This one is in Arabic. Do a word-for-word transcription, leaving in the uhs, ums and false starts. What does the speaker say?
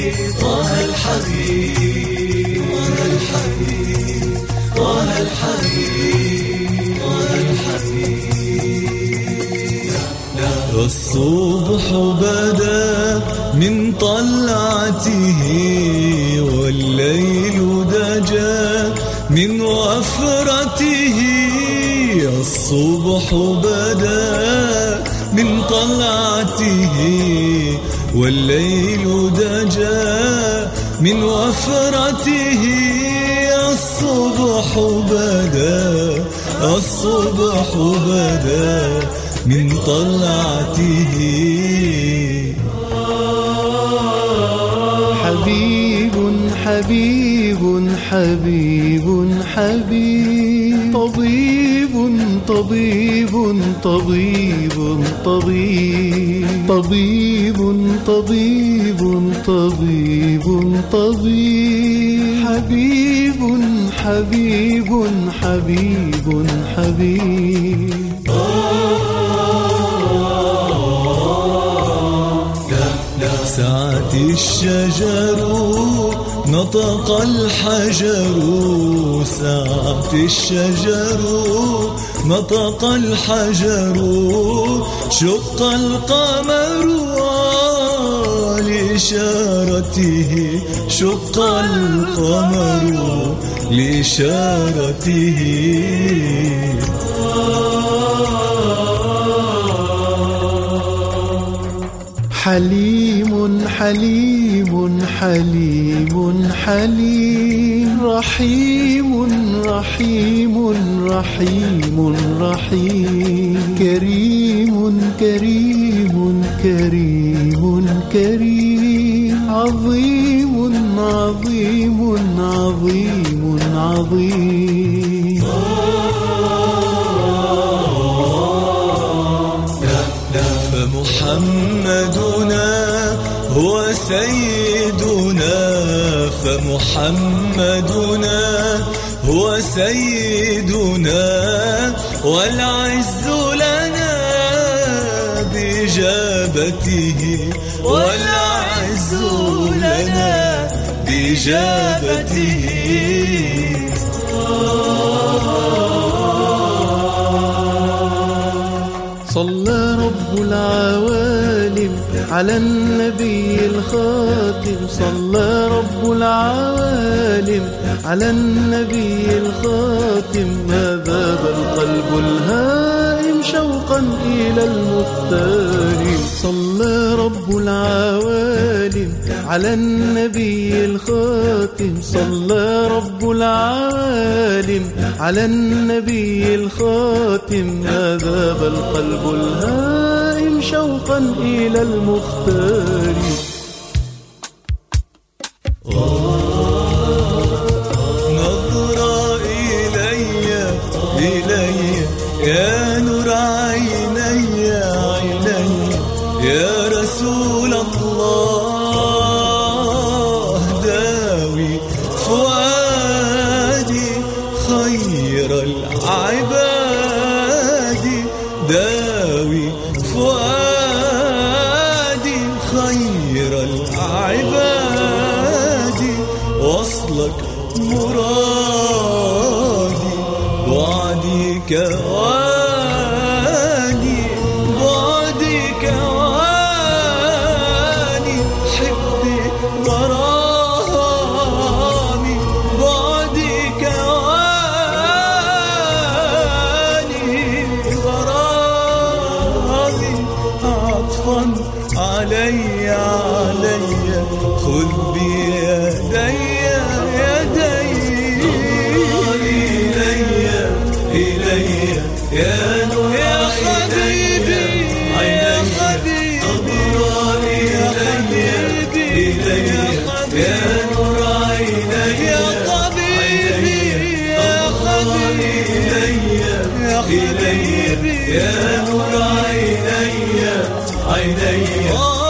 طه الحبيب طه الحبيب طه الحبيب طه الحبيب. الصبح بدا من طلعته والليل دجى من وفرته. الصبح بدا من طلعته والليل دجى من وفرته. الصبح بدا الصبح بدا من طلعته. حبيب حبيب حبيب حبيب طبيب طبيب طبيب طبيب طبيب طبيب طبيب طبيب حبيب حبيب حبيب حبيب. سعت الشجر نطق الحجر سعت الشجر نطق الحجر شق القمر لإشارته شق القمر لإشارته. حليم حليم حليم حليم رحيم رحيم رحيم رحيم كريم كريم كريم كريم عظيم عظيم عظيم عظيم. فمحمدنا هو سيدنا فمحمدنا هو سيدنا والعز لنا بإجابته والعز لنا بإجابته. صلى رب العوالم على النبي الخاتم صلى رب العوالم على النبي الخاتم. ما ذاب القلب الهائم شوقا إلى المختار. صلى رب العوالم على النبي الخاتم صلى رب العوالم على النبي الخاتم. ما ذاب القلب الهائم شوقا إلى المختار. نظر إلي إلي يا نور عيني عيني يا رسول الله داوي فؤادي خير العباد داوي فؤادي خير العباد وصلك مرادي وعدي كواني بعدي كواني حبي غرامي بعدي كواني غرامي عطفا علي علي خذ بيدي يا نور يا حبيبي يا حبيبي يا حبيبي يا نور عيني يا طبيبي يا حبيبي يا حبيبي يا نور عيني عيني